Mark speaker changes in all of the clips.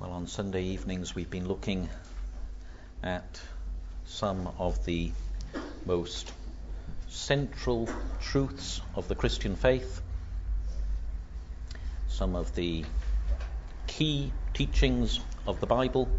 Speaker 1: Well, on Sunday evenings we've been looking at some of the most central truths of the Christian faith, some of the key teachings of the Bible.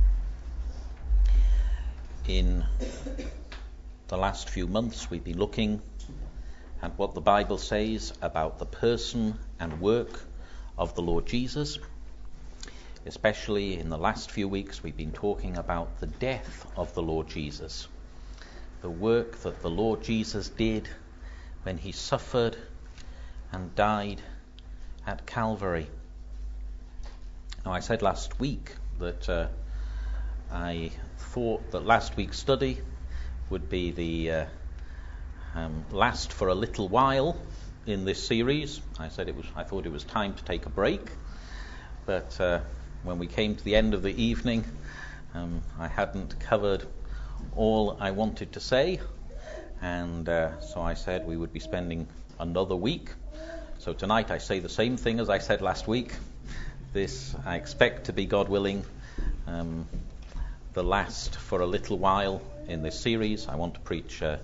Speaker 1: In the last few months we've been looking at what the Bible says about the person and work of the Lord Jesus. Especially in the last few weeks we've been talking about the death of the Lord Jesus, the work that the Lord Jesus did when he suffered and died at Calvary. Now, I said last week that I thought that last week's study would be the last for a little while in this series. I thought it was time to take a break, but when we came to the end of the evening, I hadn't covered all I wanted to say, and so I said we would be spending another week. So tonight I say the same thing as I said last week. This I expect to be, God willing, the last for a little while in this series. I want to preach a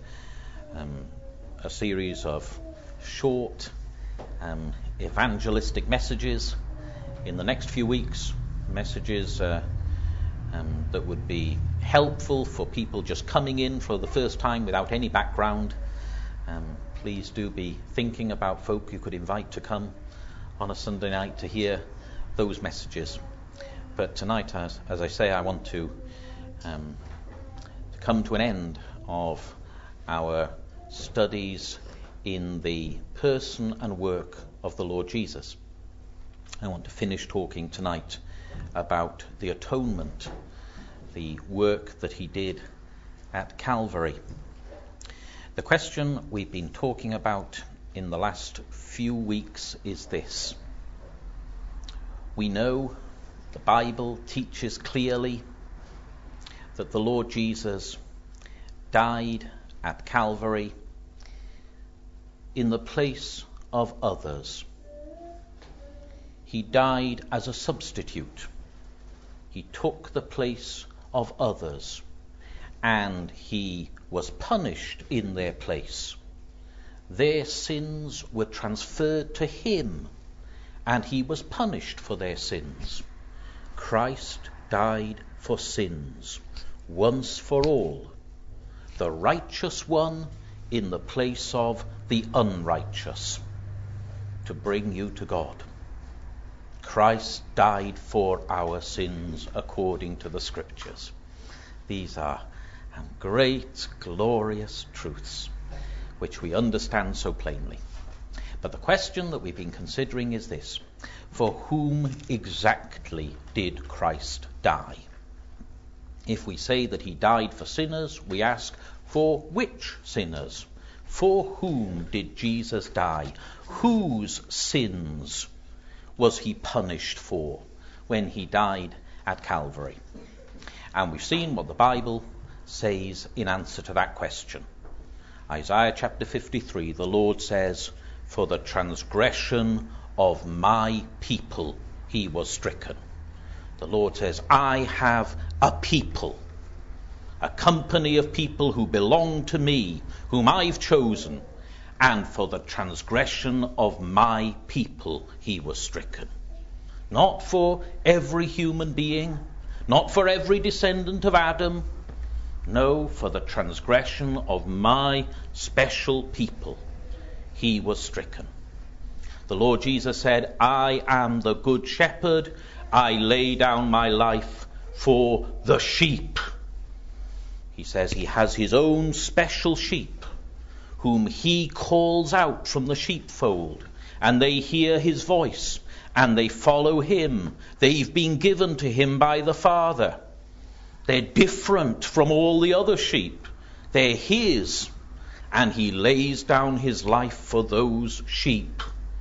Speaker 1: series of short evangelistic messages in the next few weeks, messages that would be helpful for people just coming in for the first time without any background. Please do be thinking about folk you could invite to come on a Sunday night to hear those messages. But tonight, as I say, I want to come to an end of our studies in the person and work of the Lord Jesus. I want to finish talking tonight about the atonement, the work that he did at Calvary. The question we've been talking about in the last few weeks is this. We know the Bible teaches clearly that the Lord Jesus died at Calvary in the place of others. He died as a substitute. He took the place of others, and he was punished in their place. Their sins were transferred to him, and he was punished for their sins. Christ died for sins, once for all, the righteous one in the place of the unrighteous, to bring you to God. Christ died for our sins according to the Scriptures. These are great, glorious truths which we understand so plainly. But the question that we've been considering is this: for whom exactly did Christ die? If we say that he died for sinners, we ask, for which sinners? For whom did Jesus die? Whose sins was he punished for when he died at Calvary? And we've seen what the Bible says in answer to that question. Isaiah chapter 53, the Lord says, for the transgression of my people he was stricken. The Lord says, I have a people, a company of people who belong to me, whom I've chosen, and for the transgression of my people he was stricken. Not for every human being, not for every descendant of Adam. No, for the transgression of my special people he was stricken. The Lord Jesus said, I am the good shepherd. I lay down my life for the sheep. He says he has his own special sheep, whom he calls out from the sheepfold, and they hear his voice, and they follow him. They've been given to him by the Father. They're different from all the other sheep. They're his, and he lays down his life for those sheep.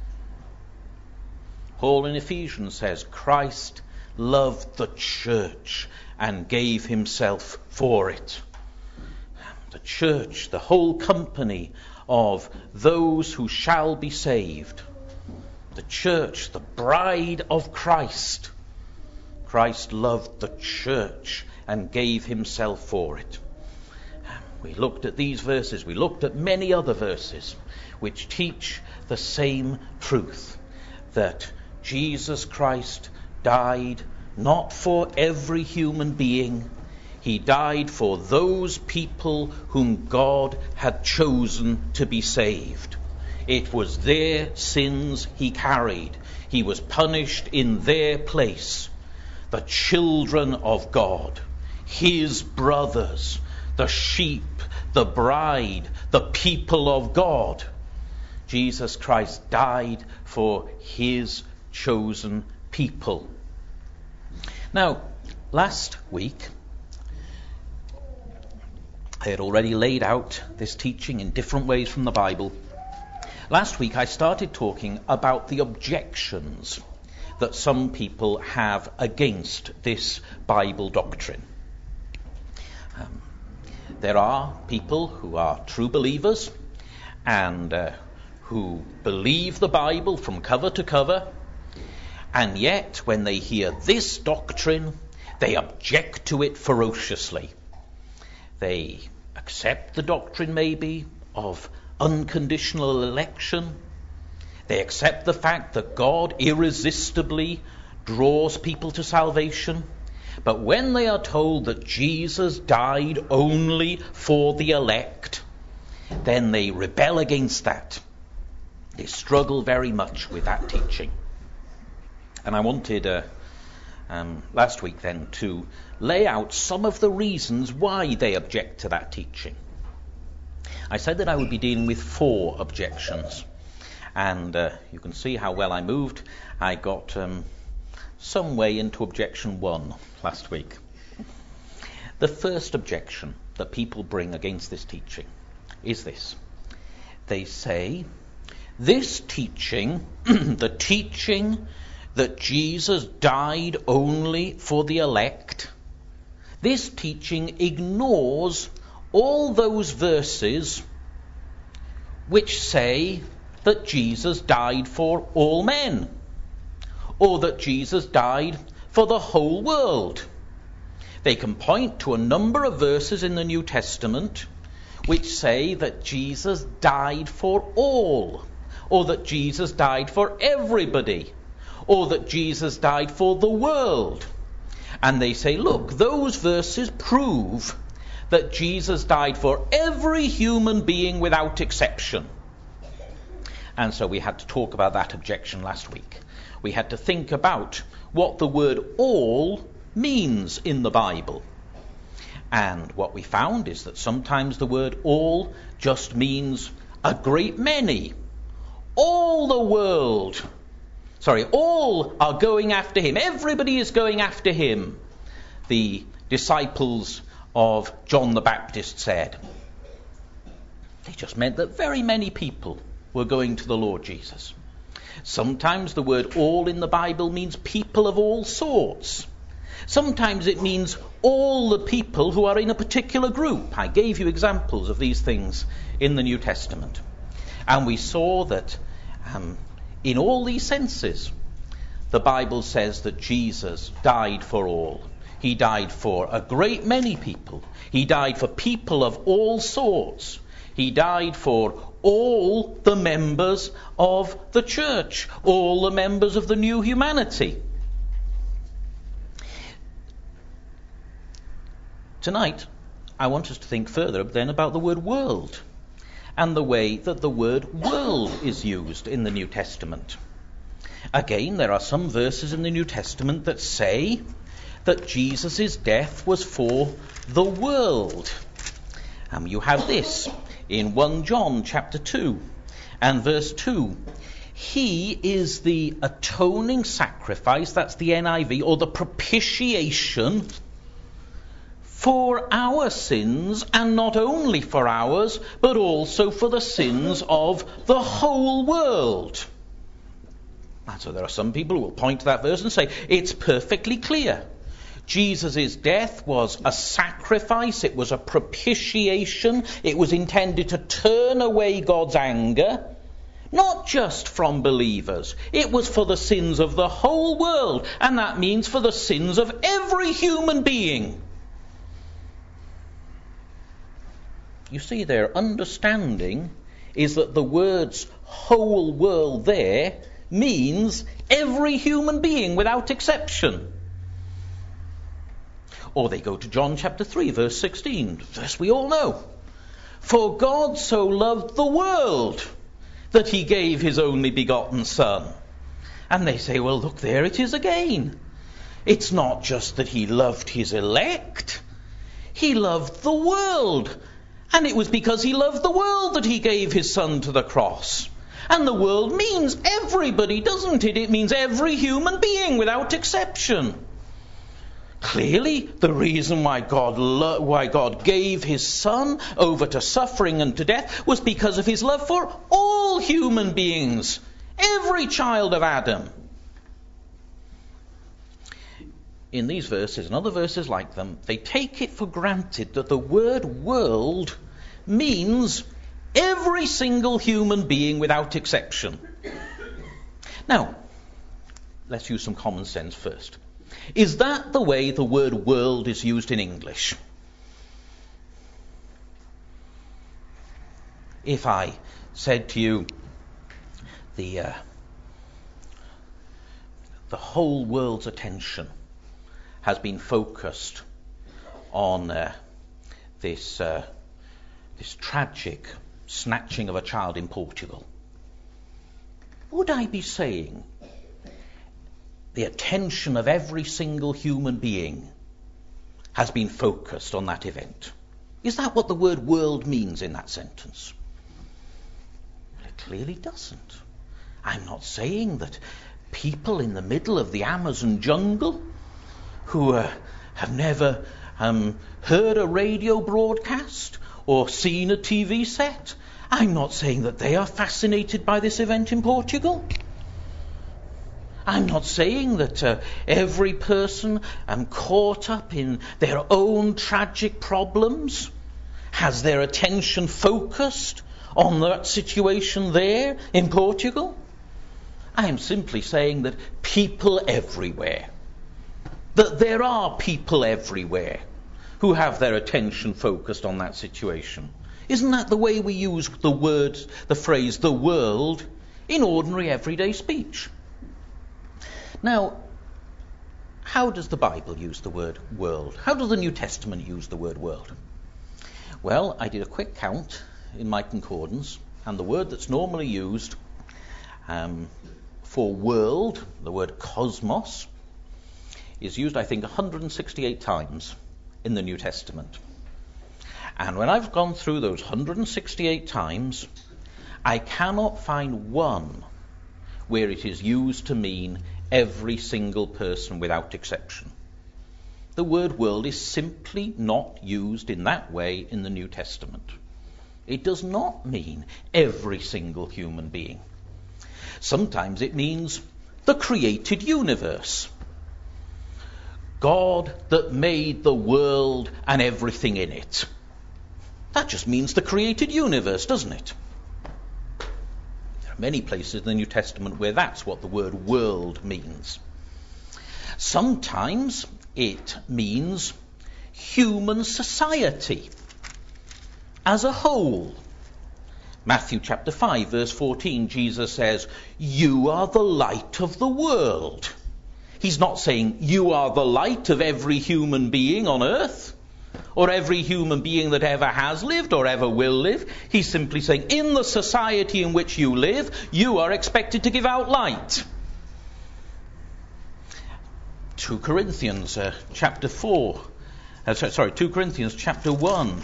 Speaker 1: Paul in Ephesians says, Christ loved the church and gave himself for it. The church, the whole company of those who shall be saved. The church, the bride of Christ. Christ loved the church and gave himself for it. We looked at these verses. We looked at many other verses which teach the same truth, that Jesus Christ died not for every human being. He died for those people whom God had chosen to be saved. It was their sins he carried. He was punished in their place. The children of God, his brothers, the sheep, the bride, the people of God. Jesus Christ died for his chosen people. Now, last week, I had already laid out this teaching in different ways from the Bible. Last week, I started talking about the objections that some people have against this Bible doctrine. There are people who are true believers and who believe the Bible from cover to cover, and yet when they hear this doctrine, they object to it ferociously. They accept the doctrine maybe of unconditional election. They accept the fact that God irresistibly draws people to salvation. But when they are told that Jesus died only for the elect, then they rebel against that. They struggle very much with that teaching. And I wanted last week then to lay out some of the reasons why they object to that teaching. I said that I would be dealing with 4 objections. And you can see how well I moved. I got some way into objection 1 last week. The first objection that people bring against this teaching is this. They say, this teaching, the teaching that Jesus died only for the elect, this teaching ignores all those verses which say that Jesus died for all men, or that Jesus died for the whole world. They can point to a number of verses in the New Testament which say that Jesus died for all, or that Jesus died for everybody, or that Jesus died for the world. And they say, look, those verses prove that Jesus died for every human being without exception. And so we had to talk about that objection last week. We had to think about what the word all means in the Bible. And what we found is that sometimes the word all just means a great many. All the world. All are going after him. Everybody is going after him. The disciples of John the Baptist said. They just meant that very many people were going to the Lord Jesus. Sometimes the word all in the Bible means people of all sorts. Sometimes it means all the people who are in a particular group. I gave you examples of these things in the New Testament. And we saw that in all these senses, the Bible says that Jesus died for all. He died for a great many people. He died for people of all sorts. He died for all the members of the church, all the members of the new humanity. Tonight, I want us to think further then about the word world and the way that the word world is used in the New Testament. Again, there are some verses in the New Testament that say that Jesus' death was for the world. You have this in 1 John chapter 2 and verse 2. He is the atoning sacrifice, that's the NIV, or the propitiation for our sins, and not only for ours, but also for the sins of the whole world. And so there are some people who will point to that verse and say, it's perfectly clear. Jesus' death was a sacrifice, it was a propitiation, it was intended to turn away God's anger. not just from believers. It was for the sins of the whole world, and that means for the sins of every human being. You see, their understanding is that the words whole world there means every human being without exception. Or they go to John chapter 3, verse 16, verse we all know. For God so loved the world that he gave his only begotten Son. And they say, well, look, there it is again. It's not just that he loved his elect. He loved the world. And it was because he loved the world that he gave his Son to the cross. And the world means everybody, doesn't it? It means every human being without exception. Clearly, the reason why God gave his Son over to suffering and to death was because of his love for all human beings, every child of Adam. In these verses and other verses like them, they take it for granted that the word world means every single human being without exception. Now, let's use some common sense first. Is that the way the word world is used in English? If I said to you, the whole world's attention has been focused on this tragic snatching of a child in Portugal, would I be saying the attention of every single human being has been focused on that event? Is that what the word world means in that sentence? Well, it clearly doesn't. I'm not saying that people in the middle of the Amazon jungle who have never heard a radio broadcast or seen a TV set, I'm not saying that they are fascinated by this event in Portugal. I'm not saying that every person caught up in their own tragic problems has their attention focused on that situation there in Portugal. I am simply saying that people everywhere, that there are people everywhere who have their attention focused on that situation. Isn't that the way we use the phrase the world in ordinary everyday speech? Now, how does the Bible use the word world? How does the New Testament use the word world? Well, I did a quick count in my concordance, and the word that's normally used for world, the word cosmos, is used, I think, 168 times in the New Testament. And when I've gone through those 168 times, I cannot find one where it is used to mean every single person without exception. The word world is simply not used in that way in the New Testament. It does not mean every single human being. Sometimes it means the created universe. God that made the world and everything in it. That just means the created universe, doesn't it? There are many places in the New Testament where that's what the word world means. Sometimes it means human society as a whole. Matthew chapter 5, verse 14, Jesus says, "You are the light of the world." He's not saying you are the light of every human being on earth, or every human being that ever has lived or ever will live. He's simply saying, in the society in which you live, you are expected to give out light. 2 Corinthians chapter 1,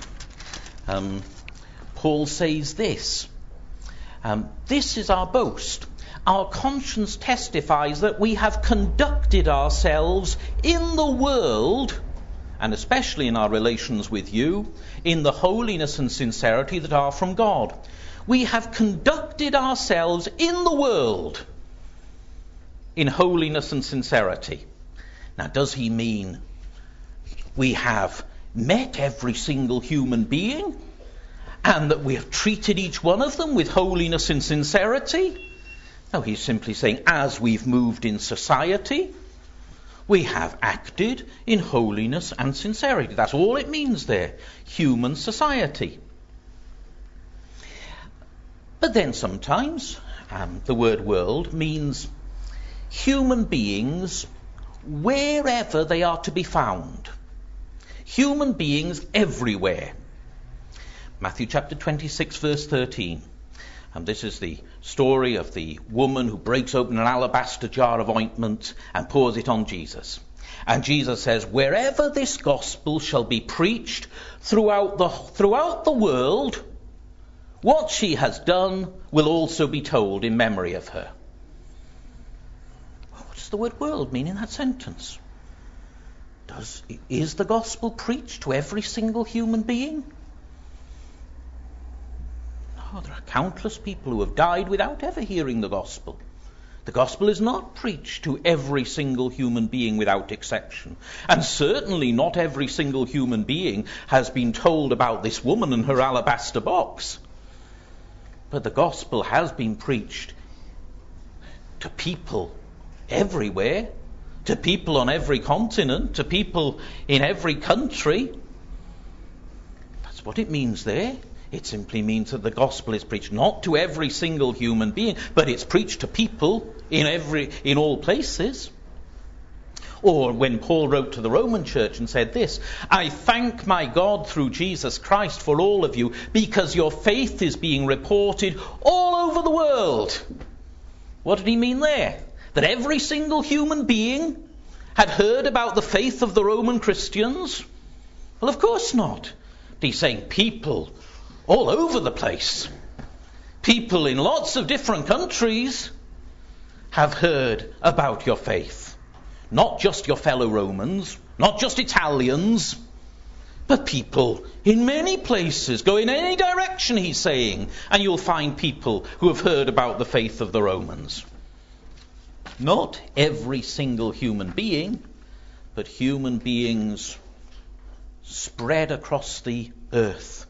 Speaker 1: Paul says this, "This is our boast. Our conscience testifies that we have conducted ourselves in the world, and especially in our relations with you, in the holiness and sincerity that are from God." We have conducted ourselves in the world in holiness and sincerity. Now, does he mean we have met every single human being and that we have treated each one of them with holiness and sincerity. No, he's simply saying, as we've moved in society, we have acted in holiness and sincerity. That's all it means there. Human society. But then sometimes the word world means human beings wherever they are to be found. Human beings everywhere. Matthew chapter 26 verse 13. And this is the story of the woman who breaks open an alabaster jar of ointment and pours it on Jesus. And Jesus says, wherever this gospel shall be preached throughout the world, what she has done will also be told in memory of her. What does the word world mean in that sentence? Is the gospel preached to every single human being? No, there are countless people who have died without ever hearing the gospel. The gospel is not preached to every single human being without exception. And certainly not every single human being has been told about this woman and her alabaster box. But the gospel has been preached to people everywhere, to people on every continent, to people in every country. That's what it means there. It simply means that the gospel is preached not to every single human being, but it's preached to people in all places. Or when Paul wrote to the Roman church and said this, I thank my God through Jesus Christ for all of you, because your faith is being reported all over the world. What did he mean there? That every single human being had heard about the faith of the Roman Christians? Well, of course not. He's saying people all over the place, people in lots of different countries have heard about your faith. Not just your fellow Romans, not just Italians, but people in many places. Go in any direction, he's saying, and you'll find people who have heard about the faith of the Romans. Not every single human being, but human beings spread across the earth.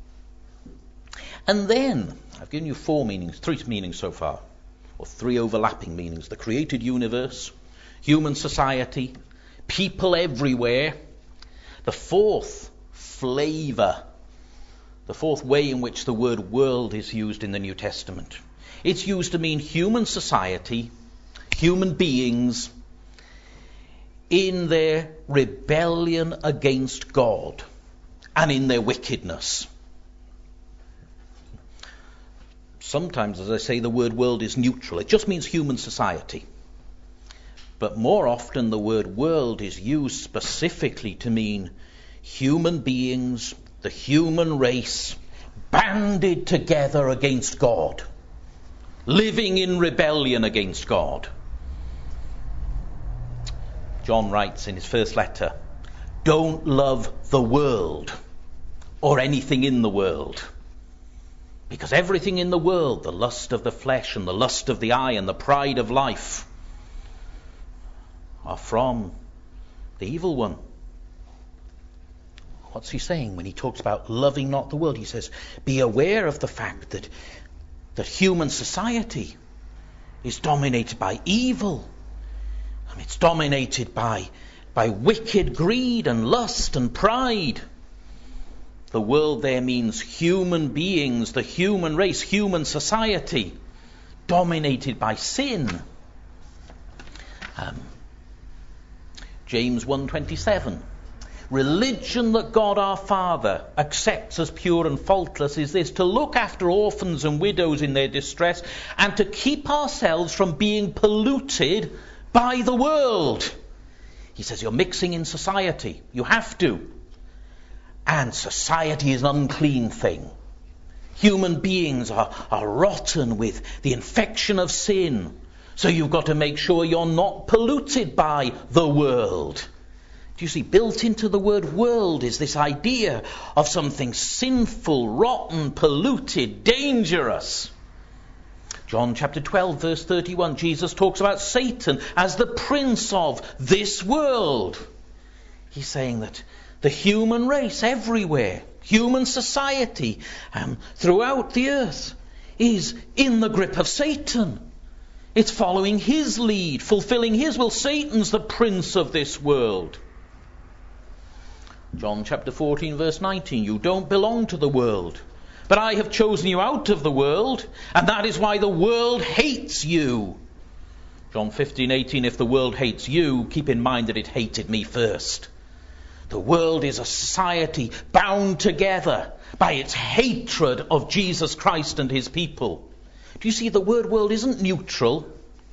Speaker 1: And then, I've given you three meanings so far, or three overlapping meanings. The created universe, human society, people everywhere. The fourth flavour, the fourth way in which the word world is used in the New Testament. It's used to mean human society, human beings, in their rebellion against God and in their wickedness. Sometimes, as I say, the word world is neutral. It just means human society. But more often the word world is used specifically to mean human beings, the human race, banded together against God, living in rebellion against God. John writes in his first letter, don't love the world or anything in the world. Because everything in the world, the lust of the flesh and the lust of the eye and the pride of life, are from the evil one. What's he saying when he talks about loving not the world? He says, be aware of the fact that human society is dominated by evil. It's dominated by wicked greed and lust and pride. The world there means human beings, the human race, human society, dominated by sin. James 1:27. Religion that God our Father accepts as pure and faultless is this, to look after orphans and widows in their distress and to keep ourselves from being polluted by the world. He says you're mixing in society. You have to. And society is an unclean thing. Human beings are rotten with the infection of sin. So you've got to make sure you're not polluted by the world. Do you see, built into the word world is this idea of something sinful, rotten, polluted, dangerous. John chapter 12, verse 31, Jesus talks about Satan as the prince of this world. He's saying that the human race everywhere, human society throughout the earth is in the grip of Satan. It's following his lead, fulfilling his will. Satan's the prince of this world. John chapter 14 verse 19, you don't belong to the world, but I have chosen you out of the world, and that is why the world hates you. John 15:18, if the world hates you, keep in mind that it hated me first. The world is a society bound together by its hatred of Jesus Christ and his people. Do you see, the word world isn't neutral.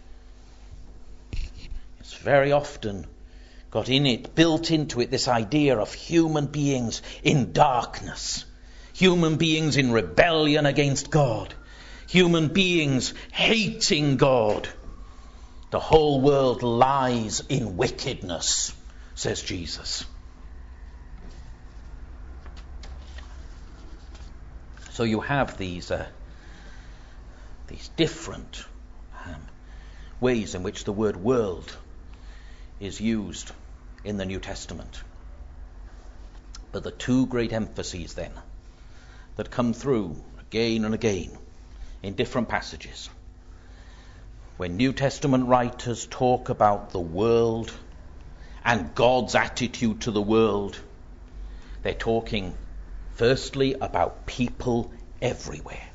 Speaker 1: It's very often got in it, built into it, this idea of human beings in darkness, human beings in rebellion against God, human beings hating God. The whole world lies in wickedness, says Jesus. So you have these different ways in which the word world is used in the New Testament. But the two great emphases then that come through again and again in different passages, when New Testament writers talk about the world and God's attitude to the world, they're talking firstly about people everywhere.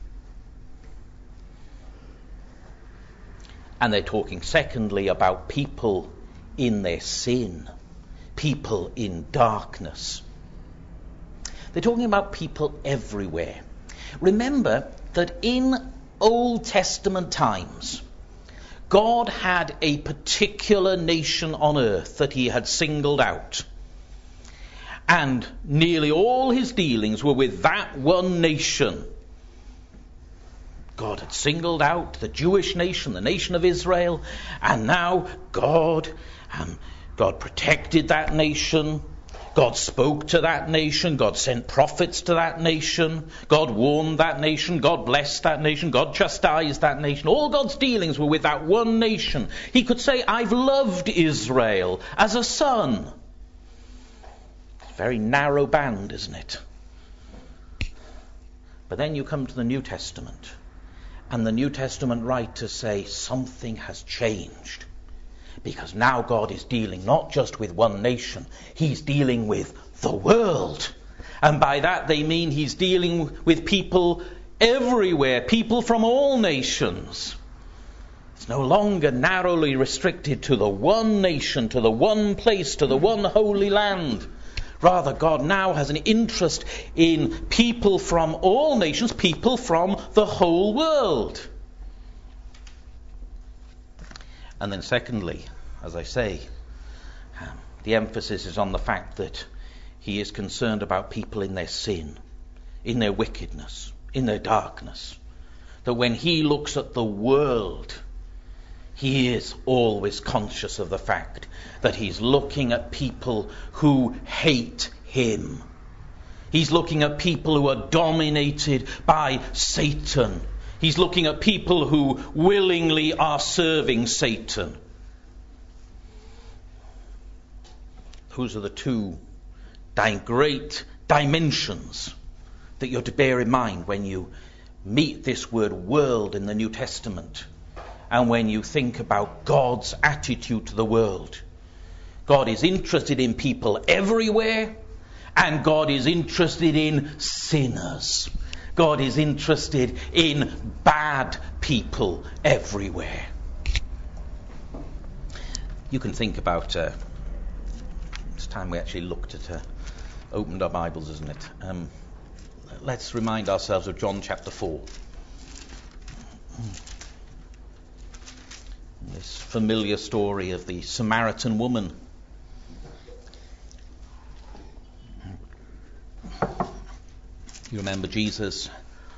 Speaker 1: And they're talking secondly about people in their sin, people in darkness. They're talking about people everywhere. Remember that in Old Testament times, God had a particular nation on earth that he had singled out. And nearly all his dealings were with that one nation. God had singled out the Jewish nation, the nation of Israel, and now God protected that nation. God spoke to that nation. God sent prophets to that nation. God warned that nation. God blessed that nation. God chastised that nation. All God's dealings were with that one nation. He could say, I've loved Israel as a son. It's a very narrow band, isn't it? But then you come to the New Testament, and the New Testament writers say something has changed. Because now God is dealing not just with one nation, he's dealing with the world. And by that they mean he's dealing with people everywhere, people from all nations. It's no longer narrowly restricted to the one nation, to the one place, to the one holy land. Rather, God now has an interest in people from all nations, people from the whole world. And then secondly, as I say, the emphasis is on the fact that he is concerned about people in their sin, in their wickedness, in their darkness. That when he looks at the world, he is always conscious of the fact that he's looking at people who hate him. He's looking at people who are dominated by Satan. He's looking at people who willingly are serving Satan. Those are the two great dimensions that you're to bear in mind when you meet this word world in the New Testament and when you think about God's attitude to the world. God is interested in people everywhere, and God is interested in sinners. God is interested in bad people everywhere. You can think about, it's time we actually looked at, opened our Bibles, isn't it? Let's remind ourselves of John chapter 4. This familiar story of the Samaritan woman. You remember Jesus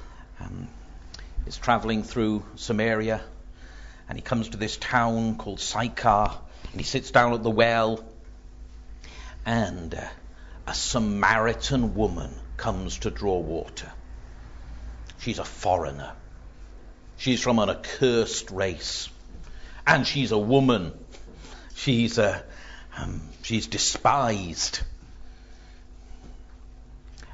Speaker 1: is travelling through Samaria, and he comes to this town called Sychar, and he sits down at the well, and a Samaritan woman comes to draw water. She's a foreigner. She's from an accursed race, and she's a woman. She's despised.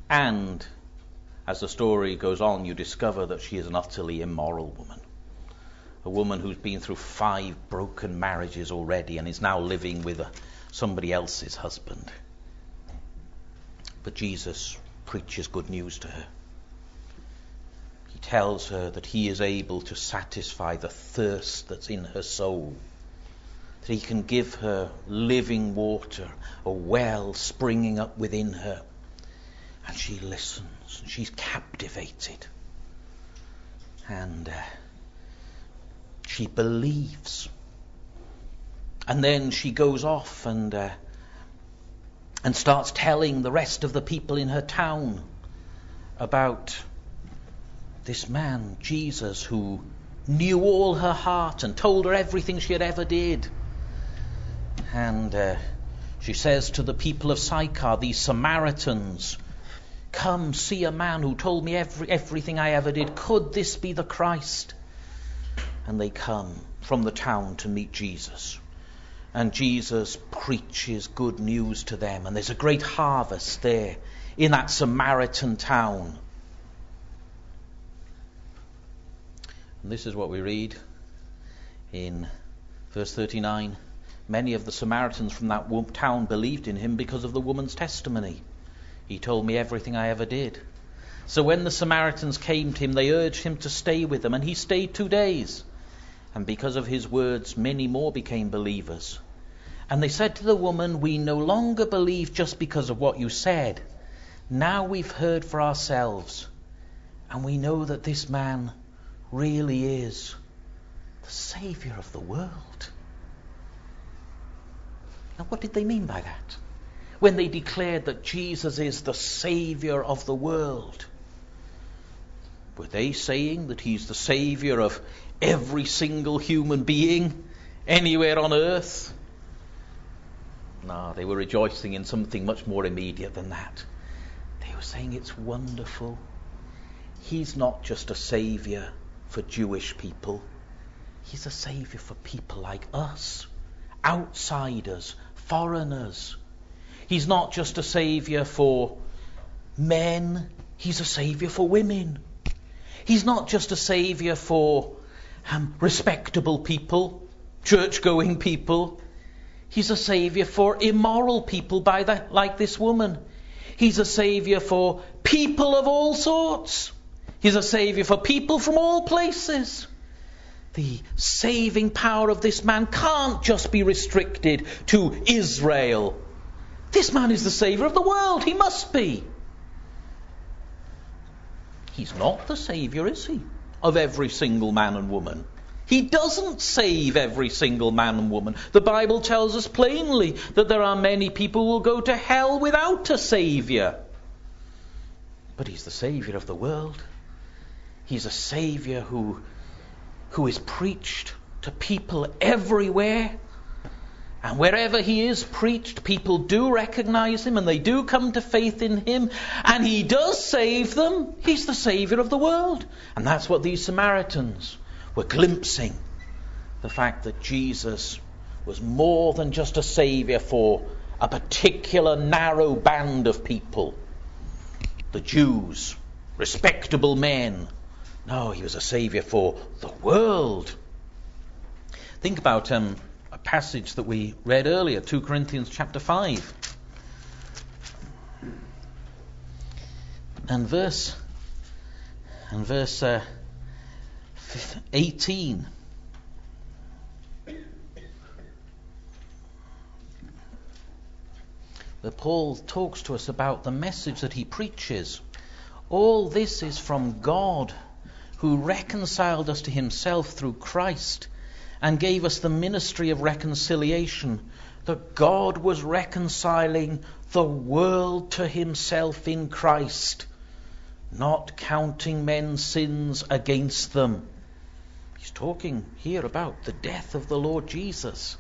Speaker 1: And as the story goes on, you discover that she is an utterly immoral woman. A woman who's been through 5 broken marriages already and is now living with somebody else's husband. But Jesus preaches good news to her. He tells her that he is able to satisfy the thirst that's in her soul. That he can give her living water, a well springing up within her. And she listens. She's captivated. And she believes. And then she goes off and starts telling the rest of the people in her town about this man, Jesus, who knew all her heart and told her everything she had ever did. And she says to the people of Sychar, these Samaritans, "Come, see a man who told me everything I ever did. Could this be the Christ?" And they come from the town to meet Jesus. And Jesus preaches good news to them. And there's a great harvest there in that Samaritan town. And this is what we read in verse 39. Many of the Samaritans from that town believed in him because of the woman's testimony. He told me everything I ever did. So when the Samaritans came to him, they urged him to stay with them. And he stayed 2 days. And because of his words, many more became believers. And they said to the woman, "We no longer believe just because of what you said. Now we've heard for ourselves. And we know that this man really is the Saviour of the world." Now, what did they mean by that? When they declared that Jesus is the Saviour of the world, were they saying that he's the Saviour of every single human being anywhere on earth? No, they were rejoicing in something much more immediate than that. They were saying it's wonderful. He's not just a saviour for Jewish people. He's a saviour for people like us, outsiders, foreigners. He's not just a saviour for men. He's a saviour for women. He's not just a saviour for respectable people, church-going people. He's a saviour for immoral people like this woman. He's a saviour for people of all sorts. He's a saviour for people from all places. The saving power of this man can't just be restricted to Israel. This man is the saviour of the world. He must be. He's not the saviour, is he, of every single man and woman? He doesn't save every single man and woman. The Bible tells us plainly that there are many people who will go to hell without a saviour. But he's the saviour of the world. He's a saviour who is preached to people everywhere. And wherever he is preached, people do recognize him and they do come to faith in him. And he does save them. He's the saviour of the world. And that's what these Samaritans were glimpsing. The fact that Jesus was more than just a saviour for a particular narrow band of people. The Jews, respectable men. No, he was a saviour for the world. Think about a passage that we read earlier, 2 Corinthians chapter 5. And verse 18. Where Paul talks to us about the message that he preaches. All this is from God, who reconciled us to himself through Christ and gave us the ministry of reconciliation. That God was reconciling the world to himself in Christ, not counting men's sins against them. He's talking here about the death of the Lord Jesus.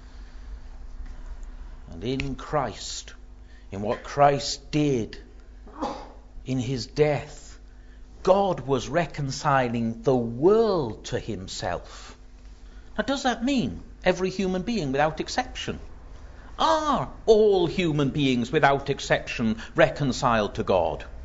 Speaker 1: And in Christ, in what Christ did in his death, God was reconciling the world to himself. Now, does that mean every human being without exception? Are all human beings without exception reconciled to God?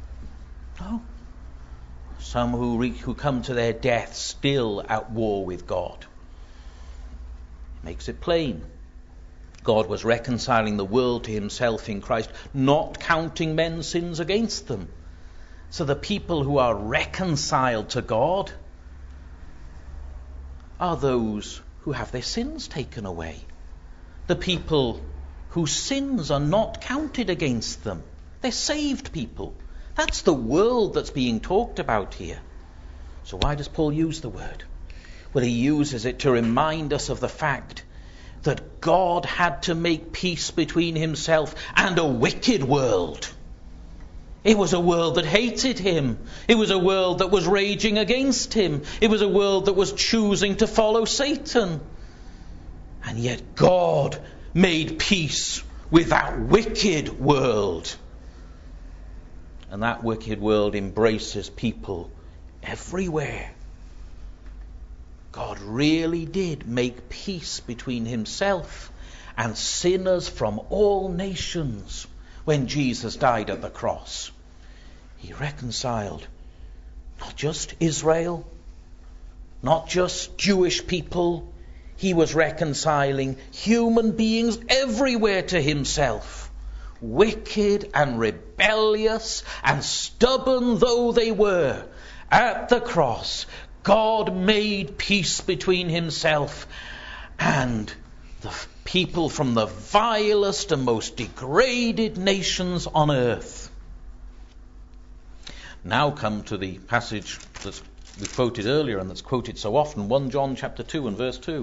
Speaker 1: No. Some who come to their death still at war with God. Makes it plain. God was reconciling the world to himself in Christ, not counting men's sins against them. So the people who are reconciled to God are those who have their sins taken away. The people whose sins are not counted against them. They're saved people. That's the world that's being talked about here. So why does Paul use the word? Well, he uses it to remind us of the fact that God had to make peace between himself and a wicked world. It was a world that hated him. It was a world that was raging against him. It was a world that was choosing to follow Satan. And yet God made peace with that wicked world. And that wicked world embraces people everywhere. God really did make peace between himself and sinners from all nations when Jesus died at the cross. He reconciled not just Israel, not just Jewish people. He was reconciling human beings everywhere to himself. Wicked and rebellious and stubborn though they were, at the cross, God made peace between himself and the people from the vilest and most degraded nations on earth. Now come to the passage that we quoted earlier and that's quoted so often, 1 John chapter 2 and verse 2.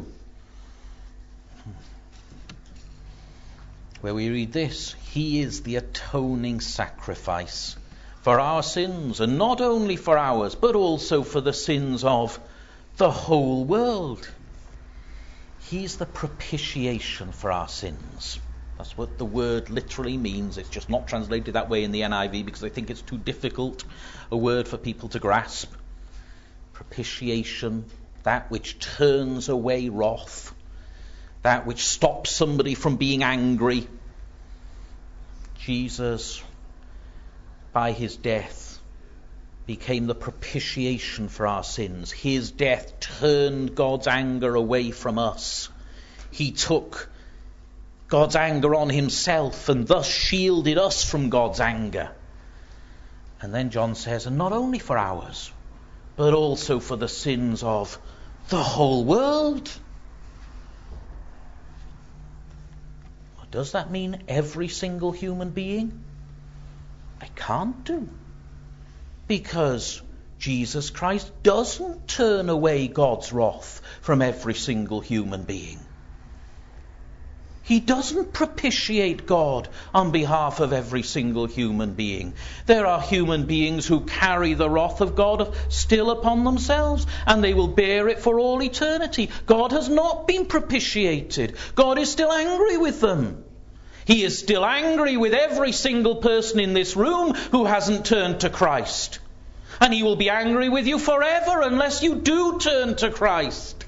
Speaker 1: Where we read this: He is the atoning sacrifice for our sins, and not only for ours, but also for the sins of the whole world. He's the propitiation for our sins. That's what the word literally means. It's just not translated that way in the NIV because I think it's too difficult a word for people to grasp. Propitiation, that which turns away wrath, that which stops somebody from being angry. Jesus, by his death, became the propitiation for our sins. His death turned God's anger away from us. He took God's anger on himself and thus shielded us from God's anger. And then John says, and not only for ours, but also for the sins of the whole world. Does that mean every single human being? I can't do. Because Jesus Christ doesn't turn away God's wrath from every single human being. He doesn't propitiate God on behalf of every single human being. There are human beings who carry the wrath of God still upon themselves, and they will bear it for all eternity. God has not been propitiated. God is still angry with them. He is still angry with every single person in this room who hasn't turned to Christ. And he will be angry with you forever unless you do turn to Christ.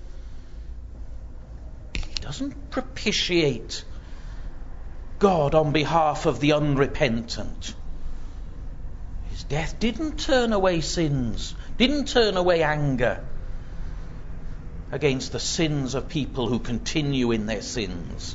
Speaker 1: He doesn't propitiate God on behalf of the unrepentant. His death didn't turn away sins, didn't turn away anger against the sins of people who continue in their sins.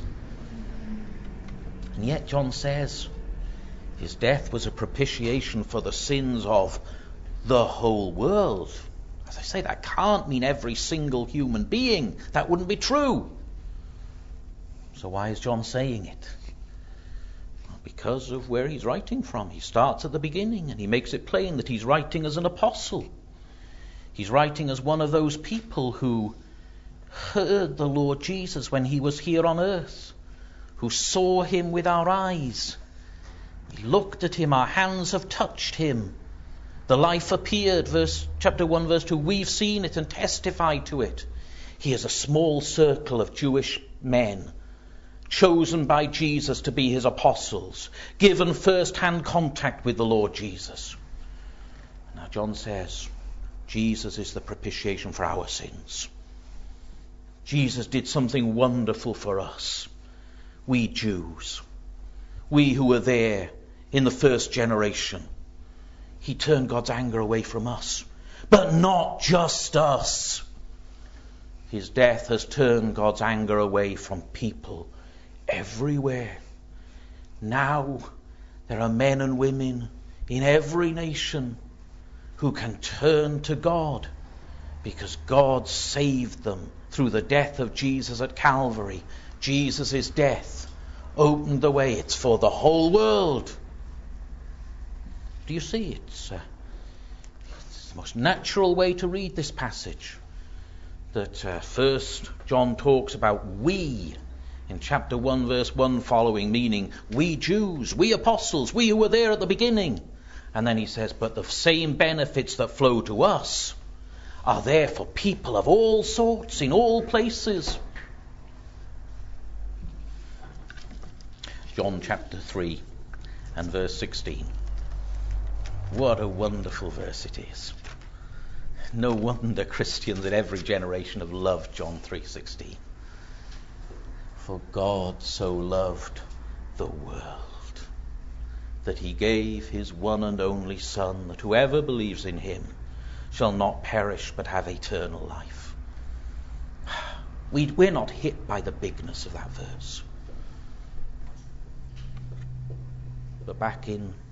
Speaker 1: And yet John says his death was a propitiation for the sins of the whole world. As I say, that can't mean every single human being. That wouldn't be true. So why is John saying it? Well, because of where he's writing from. He starts at the beginning and he makes it plain that he's writing as an apostle. He's writing as one of those people who heard the Lord Jesus when he was here on earth, who saw him with our eyes. We looked at him, our hands have touched him. The life appeared, chapter 1, verse 2. We've seen it and testified to it. He is a small circle of Jewish men, chosen by Jesus to be his apostles, given first-hand contact with the Lord Jesus. Now John says, Jesus is the propitiation for our sins. Jesus did something wonderful for us. We Jews, we who were there in the first generation. he turned God's anger away from us. But not just us. His death has turned God's anger away from people everywhere. Now there are men and women in every nation who can turn to God because God saved them through the death of Jesus at Calvary. Jesus' death opened the way. It's for the whole world. Do you see? It's the most natural way to read this passage. That first John talks about we in chapter 1 verse 1 following, meaning we Jews, we apostles, we who were there at the beginning. And then he says, but the same benefits that flow to us are there for people of all sorts, in all places. John chapter 3 and verse 16. What a wonderful verse it is. No wonder Christians in every generation have loved John 3:16. For God so loved the world that he gave his one and only Son, that whoever believes in him shall not perish but have eternal life. We're not hit by the bigness of that verse. But back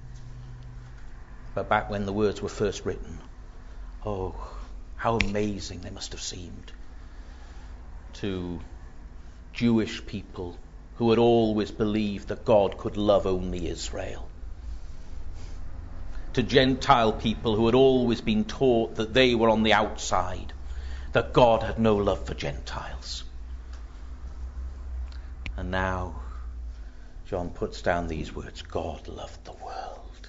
Speaker 1: when the words were first written, oh, how amazing they must have seemed to Jewish people who had always believed that God could love only Israel. To Gentile people who had always been taught that they were on the outside, that God had no love for Gentiles. And now John puts down these words, God loved the world.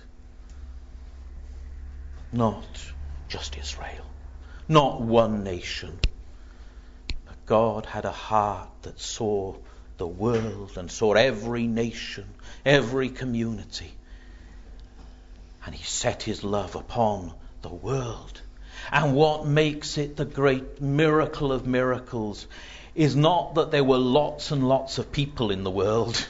Speaker 1: Not just Israel, not one nation, but God had a heart that saw the world and saw every nation, every community. And he set his love upon the world. And what makes it the great miracle of miracles is not that there were lots and lots of people in the world,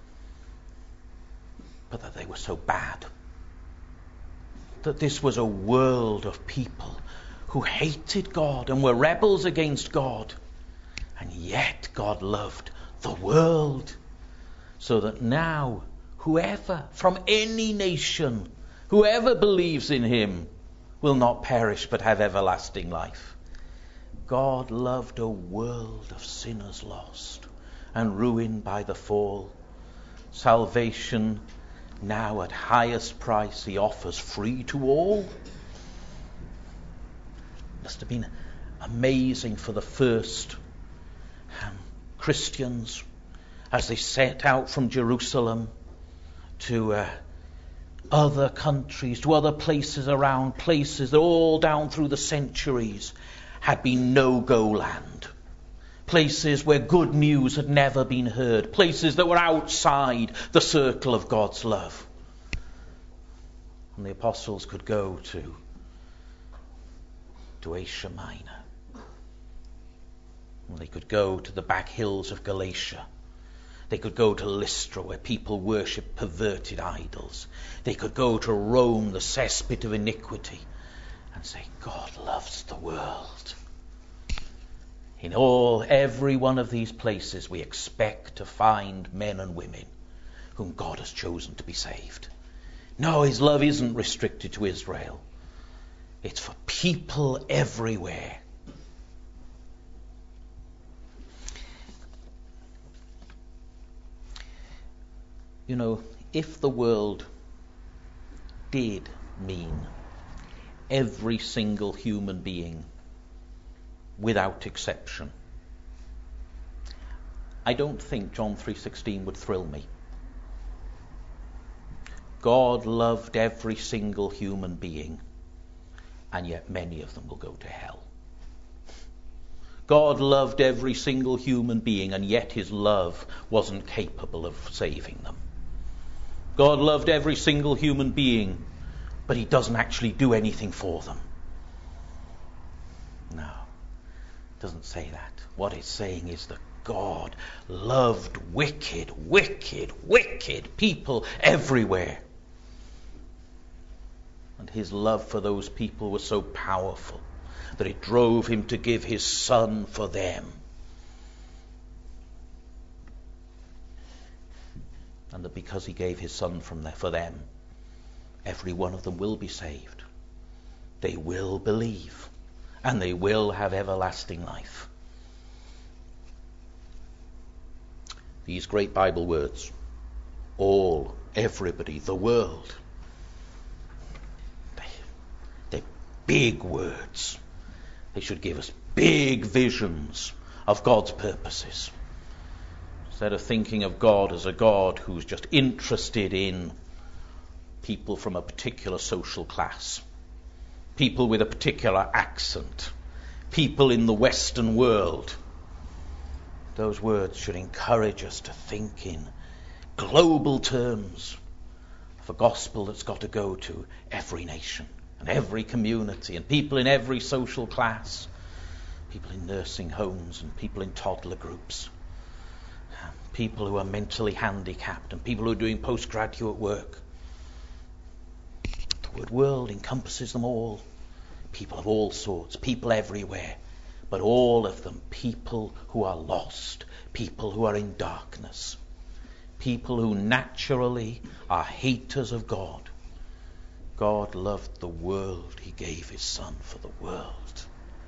Speaker 1: but that they were so bad. That this was a world of people who hated God and were rebels against God. And yet God loved the world. So that now whoever from any nation, whoever believes in him, will not perish but have everlasting life. God loved a world of sinners lost and ruined by the fall. Salvation now at highest price he offers free to all. Must have been amazing for the first Christians as they set out from Jerusalem to other countries, to other places around, places that all down through the centuries had been no-go land. Places where good news had never been heard. Places that were outside the circle of God's love. And the apostles could go to Asia Minor. And they could go to the back hills of Galatia. They could go to Lystra, where people worship perverted idols. They could go to Rome, the cesspit of iniquity, and say, God loves the world. In every one of these places, we expect to find men and women whom God has chosen to be saved. No, his love isn't restricted to Israel. It's for people everywhere. You know, if the world did mean every single human being without exception, I don't think John 3:16 would thrill me. God loved every single human being, and yet many of them will go to hell. God loved every single human being, and yet his love wasn't capable of saving them. God loved every single human being, but he doesn't actually do anything for them. No, it doesn't say that. What it's saying is that God loved wicked people everywhere. And his love for those people was so powerful that it drove him to give his Son for them. And that because he gave his Son for them, every one of them will be saved. They will believe, and they will have everlasting life. These great Bible words, all, everybody, the world, they're big words. They should give us big visions of God's purposes. Instead of thinking of God as a God who's just interested in people from a particular social class, people with a particular accent, people in the Western world. Those words should encourage us to think in global terms of a gospel that's got to go to every nation and every community and people in every social class, people in nursing homes and people in toddler groups, people who are mentally handicapped and people who are doing postgraduate work. The word world encompasses them all. People of all sorts, people everywhere, but all of them people who are lost, people who are in darkness, people who naturally are haters of God. God loved the world. He gave his Son for the world.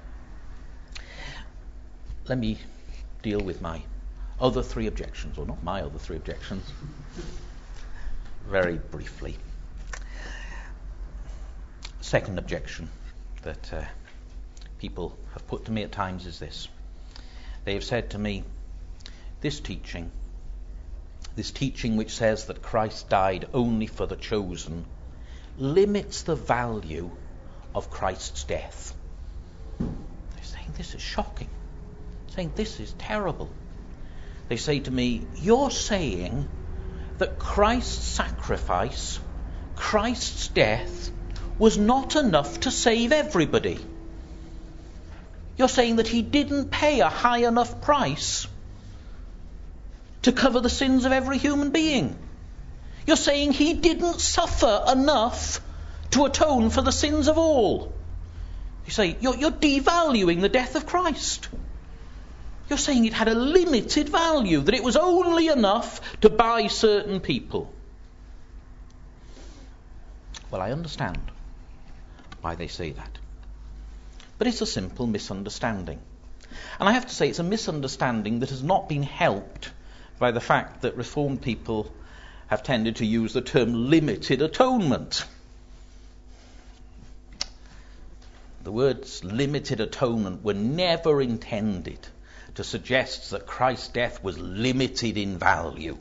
Speaker 1: Let me deal with my other three objections, or not my other three objections, very briefly. Second objection that people have put to me at times is this. They have said to me, this teaching which says that Christ died only for the chosen, limits the value of Christ's death. They're saying this is shocking. They're saying this is terrible. They say to me, you're saying that Christ's sacrifice, Christ's death, was not enough to save everybody. You're saying that he didn't pay a high enough price to cover the sins of every human being. You're saying he didn't suffer enough to atone for the sins of all. You say, you're devaluing the death of Christ. You're saying it had a limited value, that it was only enough to buy certain people. Well, I understand why they say that. But it's a simple misunderstanding. And I have to say it's a misunderstanding that has not been helped by the fact that Reformed people have tended to use the term limited atonement. The words limited atonement were never intended to suggest that Christ's death was limited in value.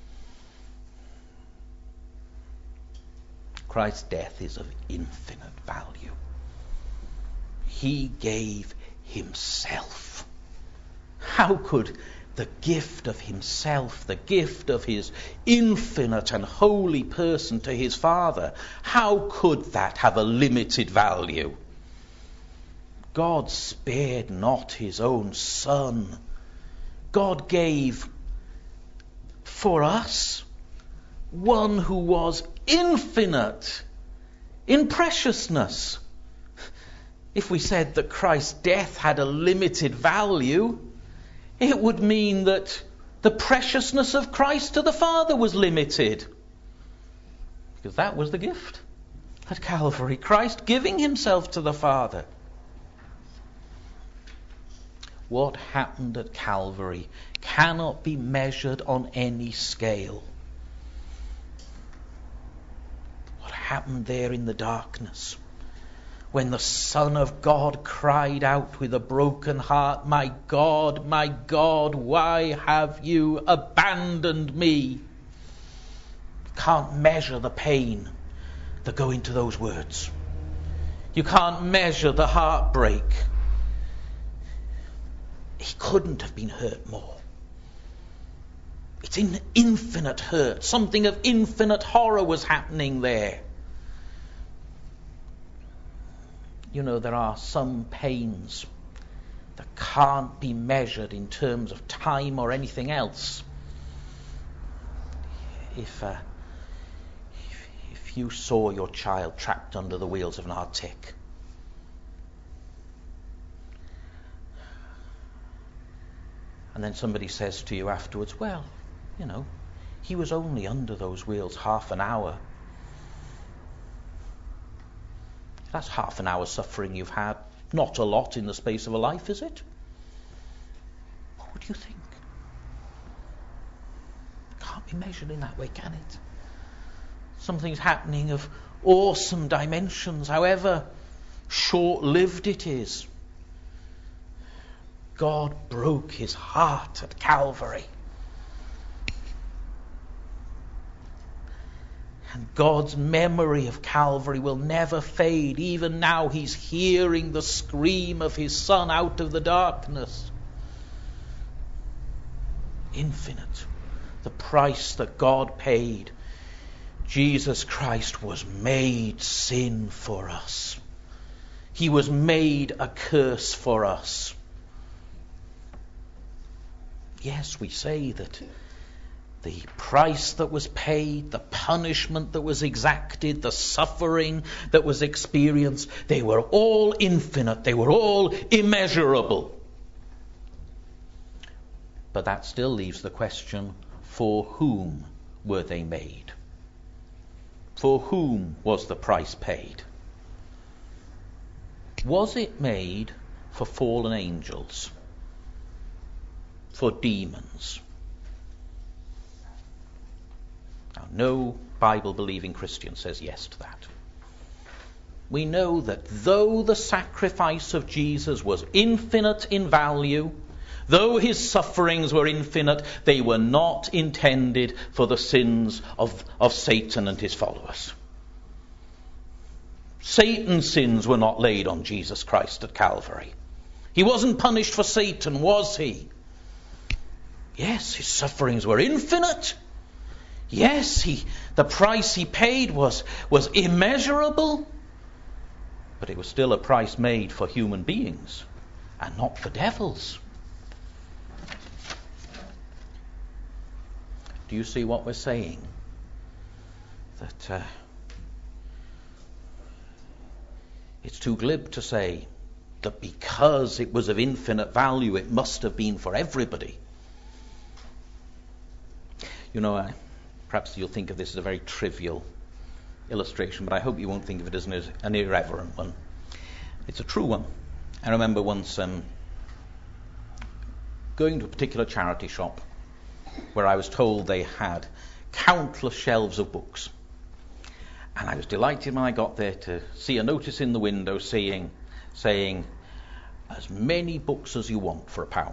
Speaker 1: Christ's death is of infinite value. He gave himself. How could the gift of himself, the gift of his infinite and holy person to his Father, how could that have a limited value? God spared not his own Son. God gave for us one who was infinite in preciousness. If we said that Christ's death had a limited value, it would mean that the preciousness of Christ to the Father was limited. Because that was the gift at Calvary, Christ giving himself to the Father. What happened at Calvary cannot be measured on any scale. What happened there in the darkness, when the Son of God cried out with a broken heart, my God, why have you abandoned me? Can't measure the pain that go into those words. You can't measure the heartbreak. He couldn't have been hurt more. It's in infinite hurt. Something of infinite horror was happening there. You know, there are some pains that can't be measured in terms of time or anything else. If you saw your child trapped under the wheels of an Arctic, and then somebody says to you afterwards, well, he was only under those wheels half an hour. That's half an hour suffering you've had. Not a lot in the space of a life, is it? What would you think? It can't be measured in that way, can it? Something's happening of awesome dimensions, however short-lived it is. God broke his heart at Calvary. And God's memory of Calvary will never fade. Even now he's hearing the scream of his Son out of the darkness. Infinite. The price that God paid. Jesus Christ was made sin for us. He was made a curse for us. Yes, we say that the price that was paid, the punishment that was exacted, the suffering that was experienced, they were all infinite, they were all immeasurable. But that still leaves the question, for whom were they made? For whom was the price paid? Was it made for fallen angels? For demons? Now, no Bible-believing Christian says yes to that. We know that though the sacrifice of Jesus was infinite in value, though his sufferings were infinite, they were not intended for the sins of Satan and his followers. Satan's sins were not laid on Jesus Christ at Calvary. He wasn't punished for Satan, was he? Yes, his sufferings were infinite. Yes, the price he paid was immeasurable. But it was still a price made for human beings and not for devils. Do you see what we're saying? That it's too glib to say that because it was of infinite value, it must have been for everybody. Perhaps you'll think of this as a very trivial illustration, but I hope you won't think of it as an irreverent one. It's a true one. I remember once going to a particular charity shop where I was told they had countless shelves of books. And I was delighted when I got there to see a notice in the window saying, as many books as you want for £1.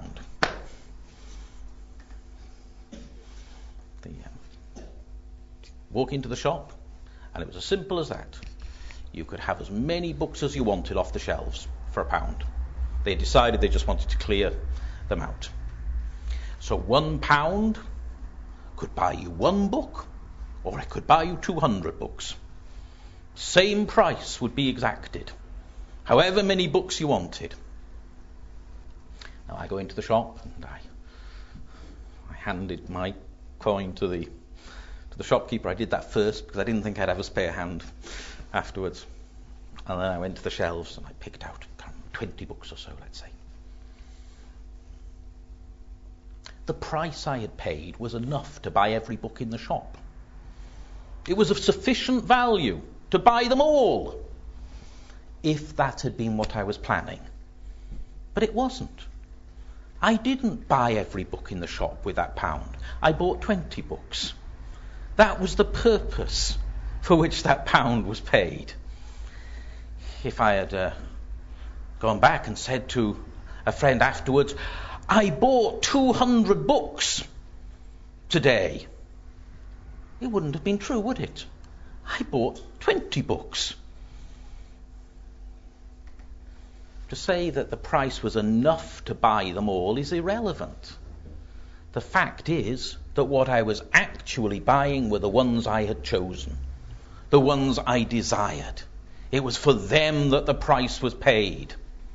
Speaker 1: Walk into the shop, and it was as simple as that. You could have as many books as you wanted off the shelves for £1. They decided they just wanted to clear them out. So £1 could buy you 1 book, or it could buy you 200 books. Same price would be exacted, however many books you wanted. Now I go into the shop, and I handed my coin to the shopkeeper. I did that first because I didn't think I'd have a spare hand afterwards. And then I went to the shelves and I picked out 20 books or so, let's say. The price I had paid was enough to buy every book in the shop. It was of sufficient value to buy them all, if that had been what I was planning. But it wasn't. I didn't buy every book in the shop with that £1. I bought 20 books. That was the purpose for which that £1 was paid. If I had gone back and said to a friend afterwards, I bought 200 books today, it wouldn't have been true, would it? I bought 20 books. To say that the price was enough to buy them all is irrelevant. The fact is that what I was actually buying were the ones I had chosen, the ones I desired. It was for them that the price was paid.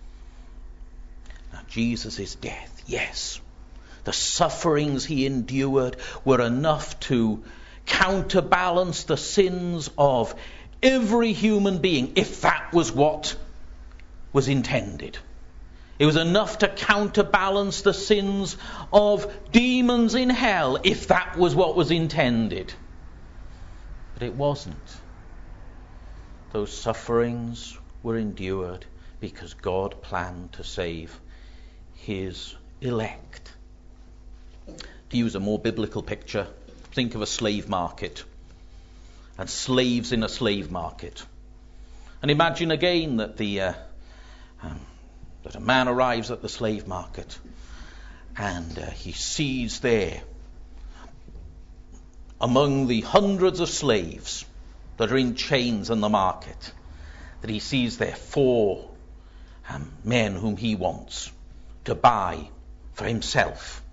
Speaker 1: Now, Jesus' death, yes, the sufferings he endured were enough to counterbalance the sins of every human being if that was what was intended. It was enough to counterbalance the sins of demons in hell if that was what was intended. But it wasn't. Those sufferings were endured because God planned to save his elect. To use a more biblical picture, think of a slave market and slaves in a slave market. And imagine again that that a man arrives at the slave market and he sees there, among the hundreds of slaves that are in chains in the market, that he sees there 4 men whom he wants to buy for himself.